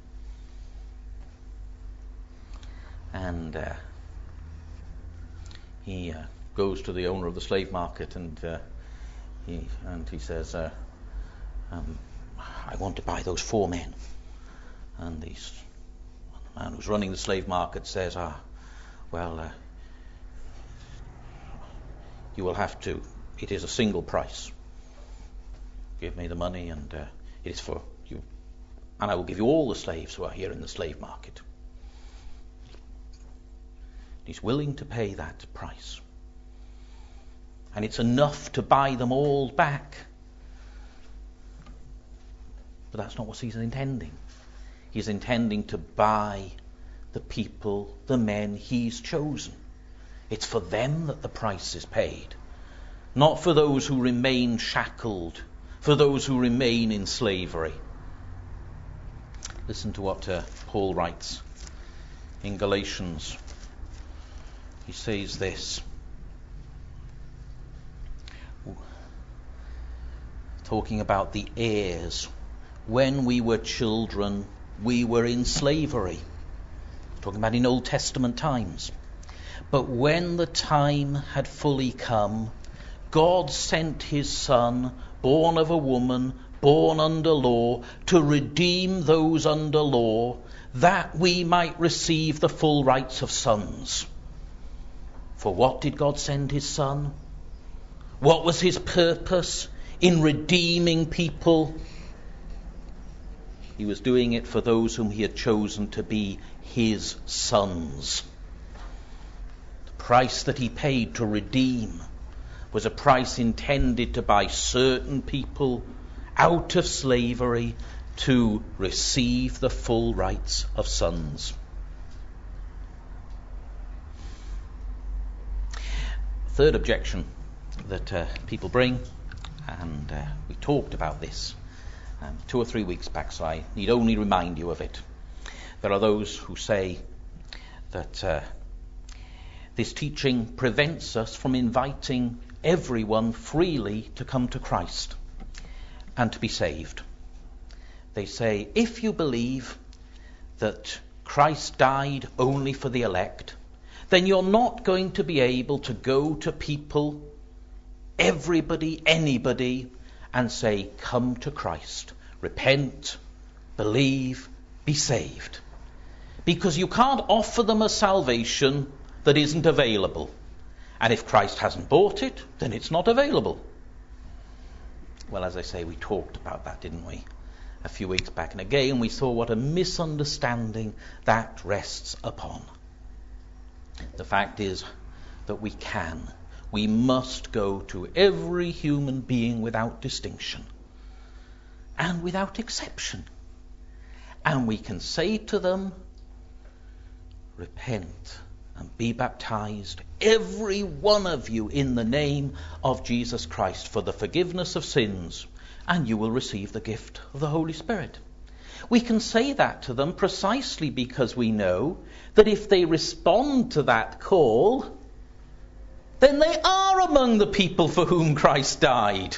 Speaker 1: And he goes to the owner of the slave market and he says, I want to buy those 4 men. And the man who's running the slave market says, you will have to, it is a single price. Give me the money and it is for you, and I will give you all the slaves who are here in the slave market. He's willing to pay that price. And it's enough to buy them all back. But that's not what he's intending. He's intending to buy the people, the men he's chosen. It's for them that the price is paid. Not for those who remain shackled, for those who remain in slavery. Listen to what Paul writes in Galatians. He says this, talking about the heirs. When we were children, we were in slavery. Talking about in Old Testament times. But when the time had fully come, God sent his Son, born of a woman, born under law, to redeem those under law, that we might receive the full rights of sons. For what did God send his Son? What was his purpose in redeeming people? He was doing it for those whom he had chosen to be his sons. The price that he paid to redeem was a price intended to buy certain people out of slavery to receive the full rights of sons. Third objection that people bring, and we talked about this 2 or 3 weeks back, so I need only remind you of it. There are those who say that this teaching prevents us from inviting everyone freely to come to Christ and to be saved. They say, if you believe that Christ died only for the elect, then you're not going to be able to go to people, everybody, anybody, and say, come to Christ, repent, believe, be saved. Because you can't offer them a salvation that isn't available. And if Christ hasn't bought it, then it's not available. Well, as I say, we talked about that, didn't we? A few weeks back. And again, we saw what a misunderstanding that rests upon. The fact is that we must go to every human being without distinction and without exception. And we can say to them, repent and be baptized, every one of you, in the name of Jesus Christ for the forgiveness of sins, and you will receive the gift of the Holy Spirit. We can say that to them precisely because we know that if they respond to that call, then they are among the people for whom Christ died.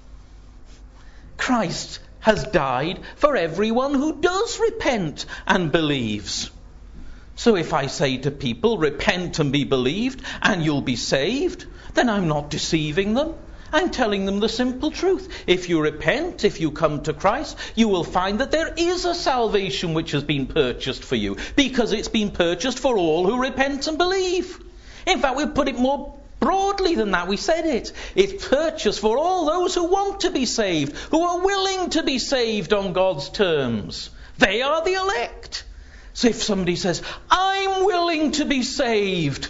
Speaker 1: Christ has died for everyone who does repent and believes. So if I say to people, repent and be believed, and you'll be saved, then I'm not deceiving them, I'm telling them the simple truth. If you repent, if you come to Christ, you will find that there is a salvation which has been purchased for you, because it's been purchased for all who repent and believe. In fact, we put it more broadly than that. We said it. It's purchased for all those who want to be saved, who are willing to be saved on God's terms. They are the elect. So if somebody says, I'm willing to be saved,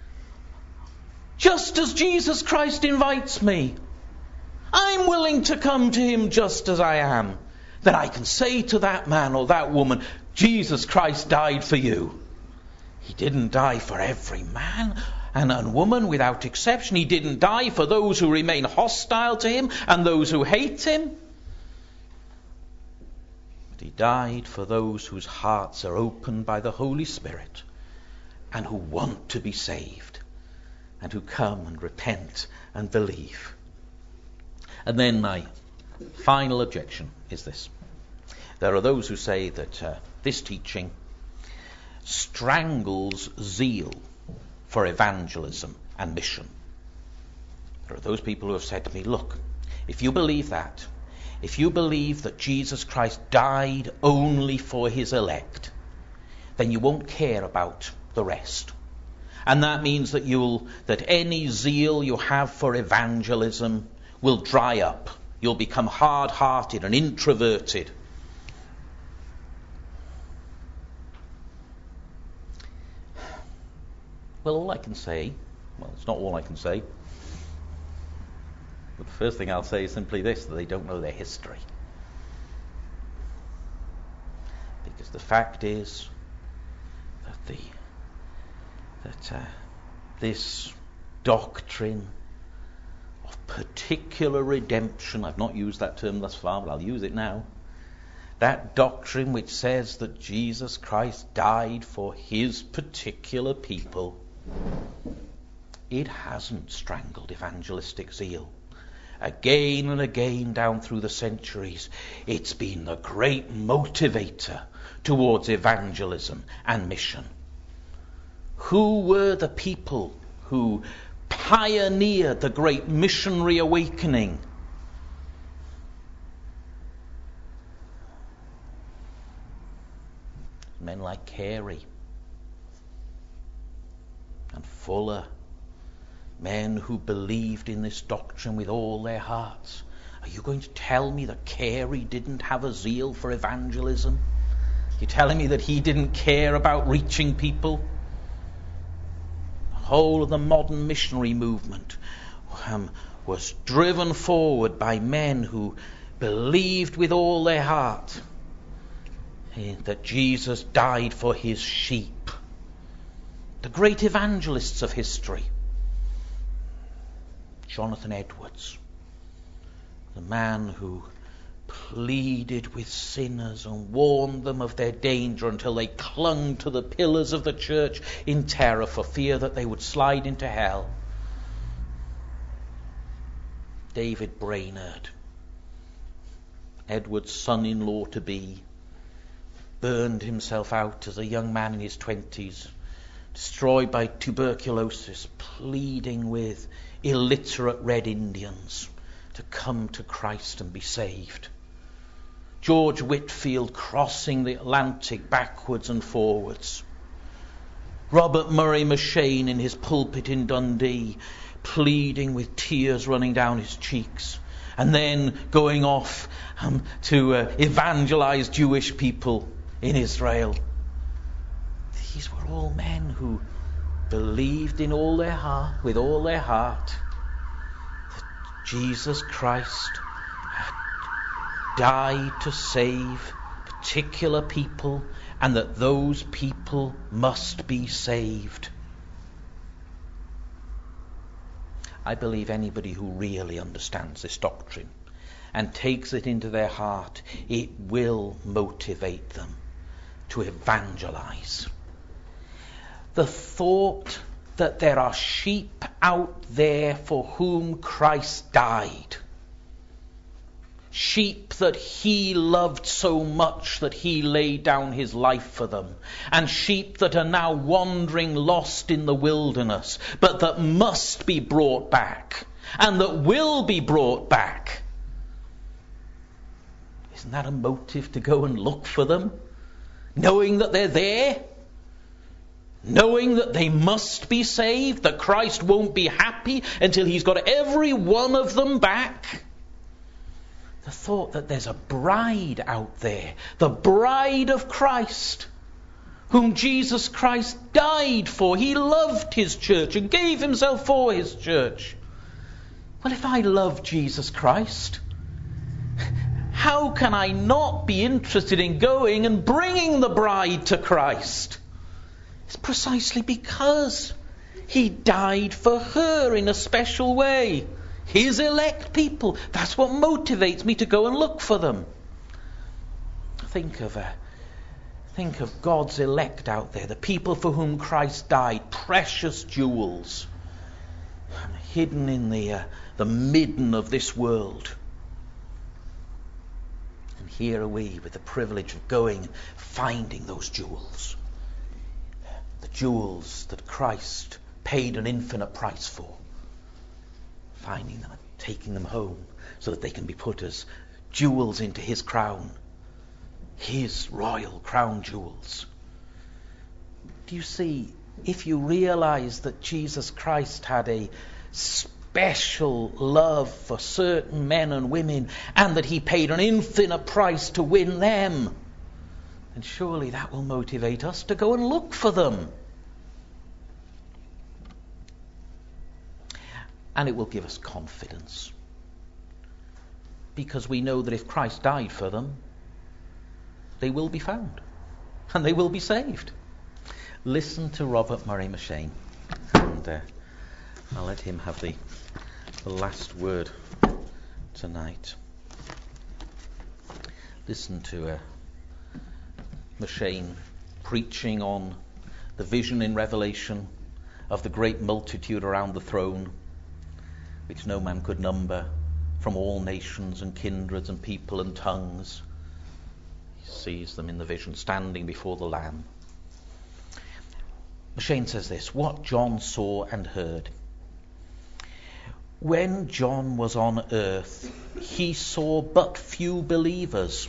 Speaker 1: just as Jesus Christ invites me, I'm willing to come to him just as I am, then I can say to that man or that woman, Jesus Christ died for you. He didn't die for every man and woman without exception. He didn't die for those who remain hostile to him and those who hate him. But he died for those whose hearts are opened by the Holy Spirit and who want to be saved, and who come and repent and believe. And then my final objection is this. There are those who say that this teaching strangles zeal for evangelism and mission. There are those people who have said to me, look, if you believe that, if you believe that Jesus Christ died only for his elect, then you won't care about the rest. And that means that any zeal you have for evangelism will dry up. You'll become hard-hearted and introverted. Well, all I can say, it's not all I can say, but the first thing I'll say is simply this, that they don't know their history. Because the fact is that this doctrine of particular redemption, I've not used that term thus far, but I'll use it now, that doctrine which says that Jesus Christ died for his particular people, it hasn't strangled evangelistic zeal. Again and again down through the centuries, it's been the great motivator towards evangelism and mission. Who were the people who pioneered the great missionary awakening? Men like Carey and Fuller, men who believed in this doctrine with all their hearts. Are you going to tell me that Carey didn't have a zeal for evangelism? You're telling me that he didn't care about reaching people? The whole of the modern missionary movement was driven forward by men who believed with all their heart that Jesus died for his sheep. The great evangelists of history. Jonathan Edwards, the man who pleaded with sinners and warned them of their danger until they clung to the pillars of the church in terror for fear that they would slide into hell. David Brainerd, Edward's son-in-law to be, burned himself out as a young man in his 20s, destroyed by tuberculosis, pleading with illiterate Red Indians to come to Christ and be saved. George Whitefield crossing the Atlantic backwards and forwards. Robert Murray M'Cheyne in his pulpit in Dundee, pleading with tears running down his cheeks, and then going off to evangelize Jewish people in Israel. These were all men who believed in all their heart, with all their heart, that Jesus Christ had died to save particular people, and that those people must be saved. I believe anybody who really understands this doctrine and takes it into their heart, it will motivate them to evangelize. The thought that there are sheep out there for whom Christ died, Sheep that he loved so much that he laid down his life for them. And sheep that are now wandering lost in the wilderness, but that must be brought back, and that will be brought back. Isn't that a motive to go and look for them? Knowing that they're there? Knowing that they must be saved? That Christ won't be happy until he's got every one of them back? The thought that there's a bride out there, the bride of Christ, whom Jesus Christ died for. He loved his church and gave himself for his church. Well, if I love Jesus Christ, how can I not be interested in going and bringing the bride to Christ? It's precisely because he died for her in a special way. His elect people. That's what motivates me to go and look for them. Think of God's elect out there, the people for whom Christ died, precious jewels, hidden in the midden of this world. And here are we with the privilege of going, finding those jewels. The jewels that Christ paid an infinite price for. Finding them and taking them home so that they can be put as jewels into his crown. His royal crown jewels. Do you see, if you realize that Jesus Christ had a special love for certain men and women, and that he paid an infinite price to win them, then surely that will motivate us to go and look for them. And it will give us confidence. Because we know that if Christ died for them, they will be found. And they will be saved. Listen to Robert Murray M'Cheyne. And I'll let him have the last word tonight. Listen to M'Cheyne preaching on the vision in Revelation of the great multitude around the throne, which no man could number, from all nations and kindreds and people and tongues. He sees them in the vision standing before the Lamb. M'Cheyne says this: what John saw and heard. When John was on earth, he saw but few believers.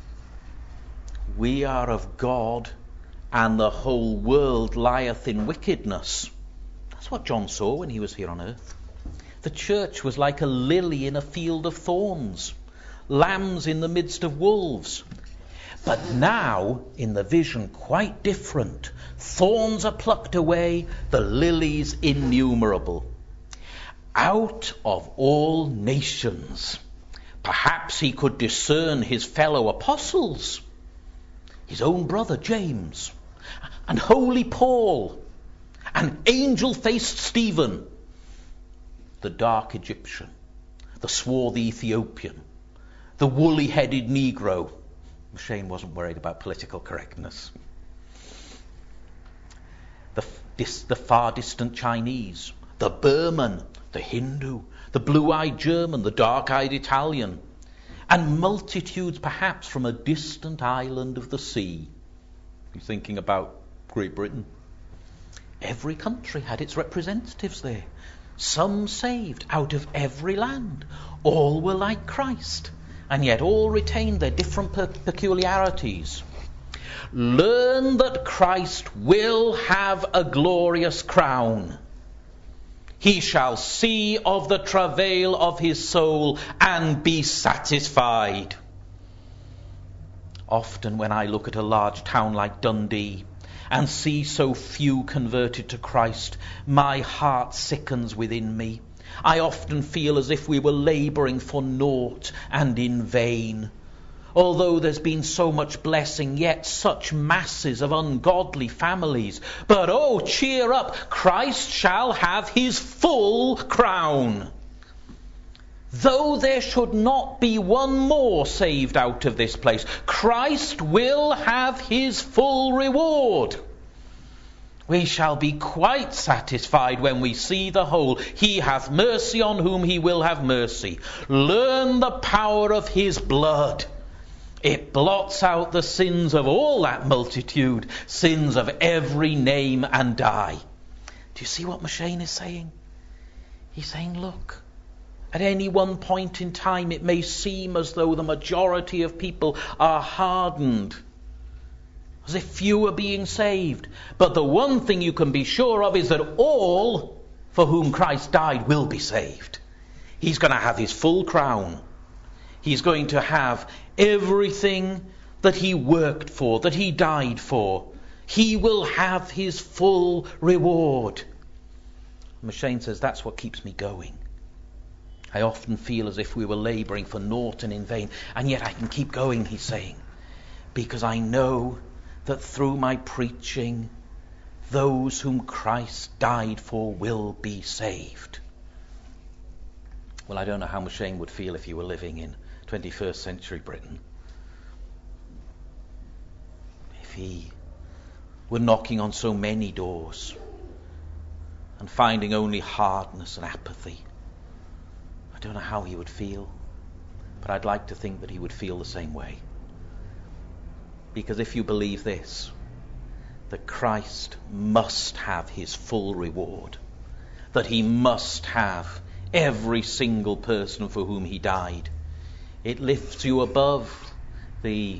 Speaker 1: We are of God, and the whole world lieth in wickedness. That's what John saw when he was here on earth. The church was like a lily in a field of thorns, lambs in the midst of wolves. But now, in the vision, quite different. Thorns are plucked away, the lilies innumerable. Out of all nations, perhaps he could discern his fellow apostles, his own brother James, and holy Paul, and angel-faced Stephen, the dark Egyptian, the swarthy Ethiopian, the woolly-headed Negro. M'Cheyne wasn't worried about political correctness. The far distant Chinese, the Burman, the Hindu, the blue-eyed German, the dark-eyed Italian, and multitudes perhaps from a distant island of the sea. You're thinking about Great Britain. Every country had its representatives there. Some saved out of every land. All were like Christ, and yet all retained their different peculiarities. Learn that Christ will have a glorious crown. He shall see of the travail of his soul and be satisfied. Often when I look at a large town like Dundee and see so few converted to Christ, my heart sickens within me. I often feel as if we were labouring for naught and in vain. Although there's been so much blessing, yet such masses of ungodly families. But oh, cheer up, Christ shall have his full crown. Though there should not be one more saved out of this place, Christ will have his full reward. We shall be quite satisfied when we see the whole. He hath mercy on whom he will have mercy. Learn the power of his blood. It blots out the sins of all that multitude, sins of every name and die. Do you see what M'Cheyne is saying? He's saying, look, at any one point in time it may seem as though the majority of people are hardened, as if few are being saved. But the one thing you can be sure of is that all for whom Christ died will be saved. He's going to have his full crown. He's going to have everything that he worked for, that he died for. He will have his full reward. M'Cheyne says that's what keeps me going. I often feel as if we were labouring for naught and in vain, and yet I can keep going, he's saying, because I know that through my preaching, those whom Christ died for will be saved. Well, I don't know how M'Cheyne would feel if he were living in 21st century Britain. If he were knocking on so many doors and finding only hardness and apathy. I don't know how he would feel, but I'd like to think that he would feel the same way. Because if you believe this, that Christ must have his full reward, that he must have every single person for whom he died, it lifts you above the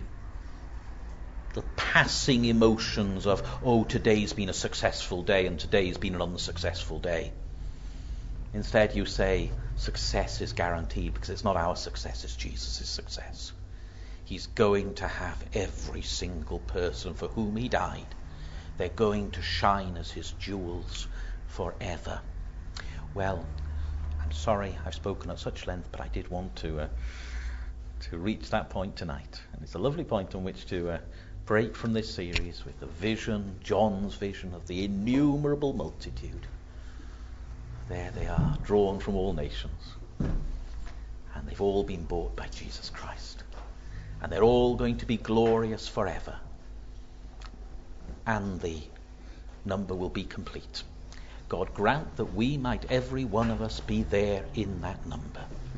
Speaker 1: passing emotions of, oh, today's been a successful day and today's been an unsuccessful day. Instead you say, success is guaranteed, because it's not our success, it's Jesus' success. He's going to have every single person for whom he died. They're going to shine as his jewels forever. Well, I'm sorry I've spoken at such length, but I did want to reach that point tonight. And it's a lovely point on which to break from this series with the vision, John's vision of the innumerable multitude. There they are, drawn from all nations. And they've all been bought by Jesus Christ. And they're all going to be glorious forever. And the number will be complete. God grant that we might, every one of us, be there in that number.